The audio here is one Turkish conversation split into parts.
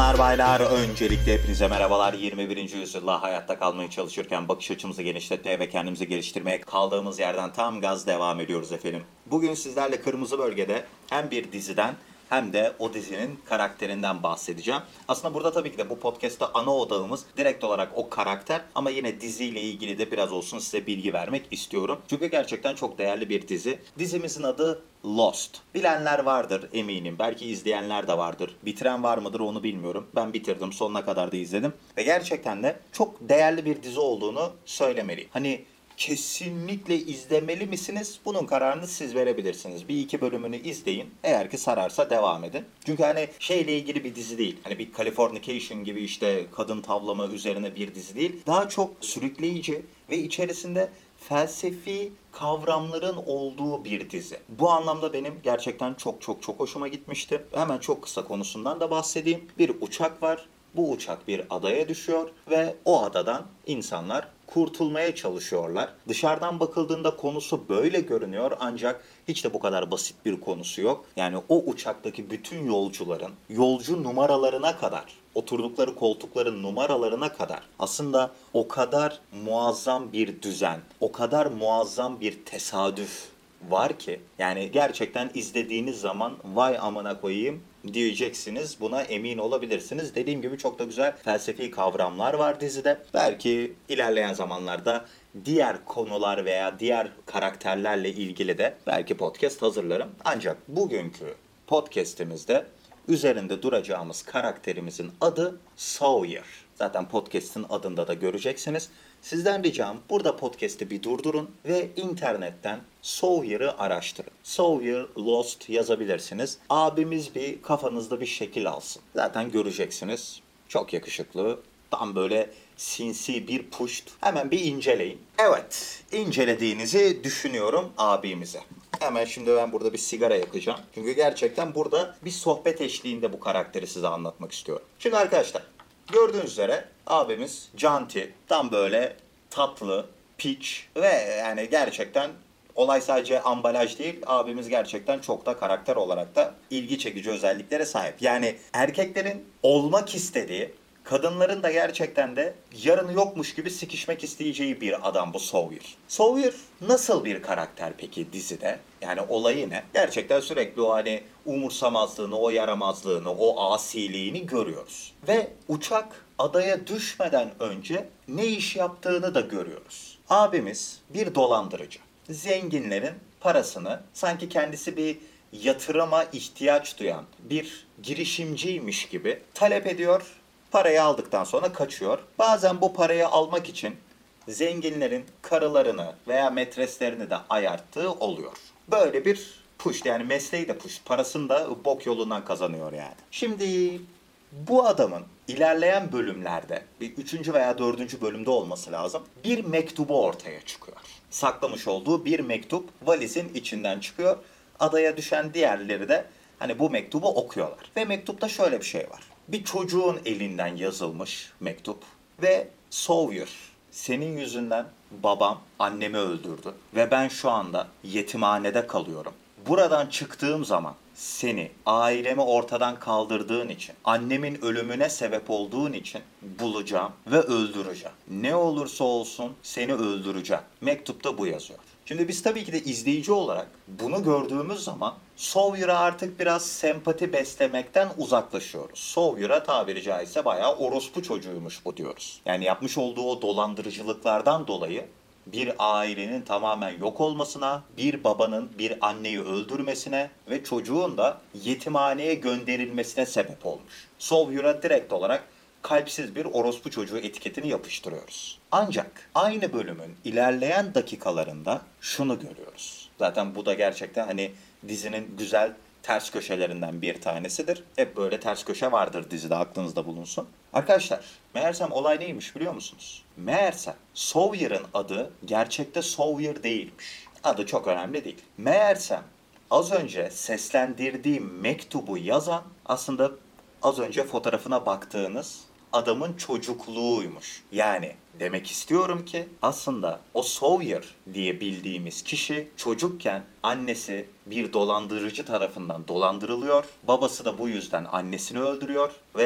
Hanımlar baylar, öncelikle hepinize merhabalar. 21. yüzyılda hayatta kalmaya çalışırken bakış açımızı genişletmeye ve kendimizi geliştirmeye kaldığımız yerden tam gaz devam ediyoruz efendim. Bugün sizlerle Kırmızı Bölge'de hem bir diziden hem de o dizinin karakterinden bahsedeceğim. Aslında burada tabii ki de bu podcast'ta ana odağımız direkt olarak o karakter, ama yine diziyle ilgili de biraz olsun size bilgi vermek istiyorum. Çünkü gerçekten çok değerli bir dizi. Dizimizin adı Lost. Bilenler vardır eminim. Belki izleyenler de vardır. Bitiren var mıdır onu bilmiyorum. Ben bitirdim. Sonuna kadar da izledim. Ve gerçekten de çok değerli bir dizi olduğunu söylemeliyim. Hani kesinlikle izlemeli misiniz? Bunun kararını siz verebilirsiniz. Bir iki bölümünü izleyin. Eğer ki sararsa devam edin. Çünkü hani şeyle ilgili bir dizi değil. Hani bir Californication gibi işte kadın tavlama üzerine bir dizi değil. Daha çok sürükleyici ve içerisinde felsefi kavramların olduğu bir dizi. Bu anlamda benim gerçekten çok hoşuma gitmişti. Hemen çok kısa konusundan da bahsedeyim. Bir uçak var. Bu uçak bir adaya düşüyor ve o adadan insanlar kurtulmaya çalışıyorlar. Dışarıdan bakıldığında konusu böyle görünüyor, ancak hiç de bu kadar basit bir konusu yok. Yani o uçaktaki bütün yolcuların yolcu numaralarına kadar, oturdukları koltukların numaralarına kadar aslında o kadar muazzam bir düzen, o kadar muazzam bir tesadüf var ki, yani gerçekten izlediğiniz zaman vay amına koyayım diyeceksiniz. Buna emin olabilirsiniz. Dediğim gibi çok da güzel felsefi kavramlar var dizide. Belki ilerleyen zamanlarda diğer konular veya diğer karakterlerle ilgili de belki podcast hazırlarım. Ancak bugünkü podcast'imizde üzerinde duracağımız karakterimizin adı Sawyer. Zaten podcast'in adında da göreceksiniz. Sizden ricam burada podcast'i bir durdurun ve internetten Sawyer'ı araştırın. Sawyer Lost yazabilirsiniz. Abimiz bir kafanızda bir şekil alsın. Zaten göreceksiniz. Çok yakışıklı. Tam böyle sinsi bir puşt. Hemen bir inceleyin. Evet, incelediğinizi düşünüyorum abimize. Hemen şimdi ben burada bir sigara yakacağım. Çünkü gerçekten burada bir sohbet eşliğinde bu karakteri size anlatmak istiyorum. Şimdi arkadaşlar, gördüğünüz üzere abimiz Canti, tam böyle tatlı, piç ve yani gerçekten olay sadece ambalaj değil, abimiz gerçekten çok da karakter olarak da ilgi çekici özelliklere sahip. Yani erkeklerin olmak istediği, kadınların da gerçekten de yarını yokmuş gibi sikişmek isteyeceği bir adam bu Sawyer. Sawyer nasıl bir karakter peki dizide? Yani olayı ne? Gerçekten sürekli o hani umursamazlığını, o yaramazlığını, o asiliğini görüyoruz. Ve uçak adaya düşmeden önce ne iş yaptığını da görüyoruz. Abimiz bir dolandırıcı. Zenginlerin parasını sanki kendisi bir yatırıma ihtiyaç duyan bir girişimciymiş gibi talep ediyor. Parayı aldıktan sonra kaçıyor. Bazen bu parayı almak için zenginlerin karılarını veya metreslerini de ayarttığı oluyor. Böyle bir push, yani mesleği de push. Parasını da bok yolundan kazanıyor yani. Şimdi bu adamın ilerleyen bölümlerde, bir 3. veya 4. bölümde olması lazım, bir mektubu ortaya çıkıyor. Saklamış olduğu bir mektup valizin içinden çıkıyor. Adaya düşen diğerleri de hani bu mektubu okuyorlar. Ve mektupta şöyle bir şey var. Bir çocuğun elinden yazılmış mektup ve Sawyer, senin yüzünden babam annemi öldürdü ve ben şu anda yetimhanede kalıyorum. Buradan çıktığım zaman seni, ailemi ortadan kaldırdığın için, annemin ölümüne sebep olduğun için bulacağım ve öldüreceğim. Ne olursa olsun seni öldüreceğim. Mektupta bu yazıyor. Şimdi biz tabii ki de izleyici olarak bunu gördüğümüz zaman Sawyer'a artık biraz sempati beslemekten uzaklaşıyoruz. Sawyer'a tabiri caizse bayağı orospu çocuğuymuş bu diyoruz. Yani yapmış olduğu o dolandırıcılıklardan dolayı bir ailenin tamamen yok olmasına, bir babanın bir anneyi öldürmesine ve çocuğun da yetimhaneye gönderilmesine sebep olmuş. Sawyer'a direkt olarak kalpsiz bir orospu çocuğu etiketini yapıştırıyoruz. Ancak aynı bölümün ilerleyen dakikalarında şunu görüyoruz. Zaten bu da gerçekten hani dizinin güzel ters köşelerinden bir tanesidir. Hep böyle ters köşe vardır dizide, aklınızda bulunsun. Arkadaşlar, meğersem olay neymiş biliyor musunuz? Meğersem Sawyer'ın adı gerçekte Sawyer değilmiş. Adı çok önemli değil. Meğersem az önce seslendirdiğim mektubu yazan aslında az önce fotoğrafına baktığınız adamın çocukluğuymuş. Yani demek istiyorum ki aslında o Sawyer diye bildiğimiz kişi çocukken annesi bir dolandırıcı tarafından dolandırılıyor. Babası da bu yüzden annesini öldürüyor ve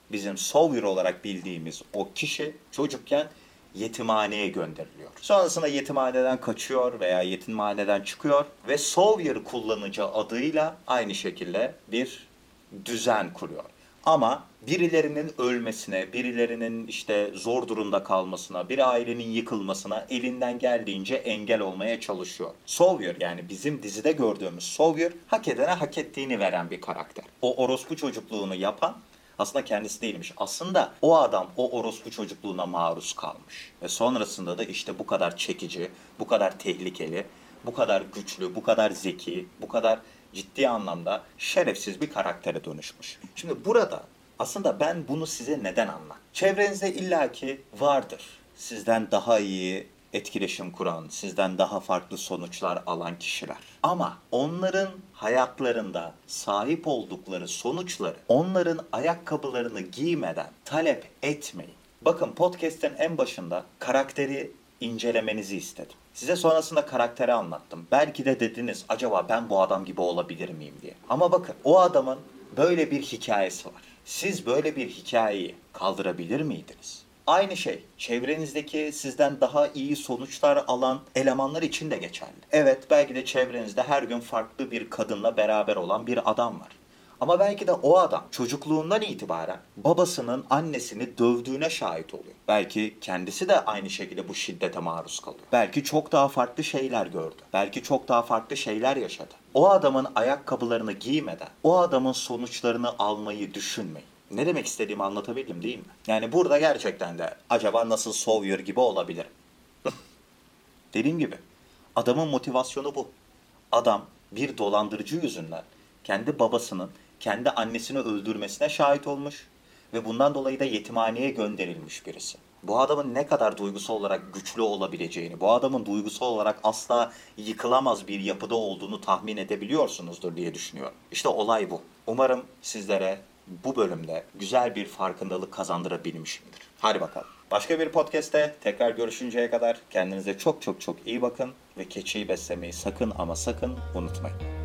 bizim Sawyer olarak bildiğimiz o kişi çocukken yetimhaneye gönderiliyor. Sonrasında yetimhaneden kaçıyor veya yetimhaneden çıkıyor ve Sawyer kullanıcı adıyla aynı şekilde bir düzen kuruyor. Ama birilerinin ölmesine, birilerinin işte zor durumda kalmasına, bir ailenin yıkılmasına elinden geldiğince engel olmaya çalışıyor. Sawyer, yani bizim dizide gördüğümüz Sawyer, hak edene hak ettiğini veren bir karakter. O orospu çocukluğunu yapan aslında kendisi değilmiş. Aslında o adam o orospu çocukluğuna maruz kalmış. Ve sonrasında da işte bu kadar çekici, bu kadar tehlikeli, bu kadar güçlü, bu kadar zeki, bu kadar ciddi anlamda şerefsiz bir karaktere dönüşmüş. Şimdi burada aslında ben bunu size neden anlat? Çevrenizde illaki vardır sizden daha iyi etkileşim kuran, sizden daha farklı sonuçlar alan kişiler. Ama onların hayatlarında sahip oldukları sonuçları onların ayakkabılarını giymeden talep etmeyin. Bakın, podcast'in en başında karakteri incelemenizi istedim. Size sonrasında karakteri anlattım. Belki de dediniz acaba ben bu adam gibi olabilir miyim diye. Ama bakın, o adamın böyle bir hikayesi var. Siz böyle bir hikayeyi kaldırabilir miydiniz? Aynı şey çevrenizdeki sizden daha iyi sonuçlar alan elemanlar için de geçerli. Evet, belki de çevrenizde her gün farklı bir kadınla beraber olan bir adam var. Ama belki de o adam çocukluğundan itibaren babasının annesini dövdüğüne şahit oluyor. Belki kendisi de aynı şekilde bu şiddete maruz kalıyor. Belki çok daha farklı şeyler gördü. Belki çok daha farklı şeyler yaşadı. O adamın ayakkabılarını giymeden o adamın sonuçlarını almayı düşünmeyin. Ne demek istediğimi anlatabildim değil mi? Yani burada gerçekten de acaba nasıl Sawyer gibi olabilirim? Dediğim gibi adamın motivasyonu bu. Adam bir dolandırıcı yüzünden kendi babasının kendi annesini öldürmesine şahit olmuş ve bundan dolayı da yetimhaneye gönderilmiş birisi. Bu adamın ne kadar duygusal olarak güçlü olabileceğini, bu adamın duygusal olarak asla yıkılamaz bir yapıda olduğunu tahmin edebiliyorsunuzdur diye düşünüyorum. İşte olay bu. Umarım sizlere bu bölümde güzel bir farkındalık kazandırabilmişimdir. Hadi bakalım. Başka bir podcast'te tekrar görüşünceye kadar kendinize çok çok çok iyi bakın ve keçiyi beslemeyi sakın ama sakın unutmayın.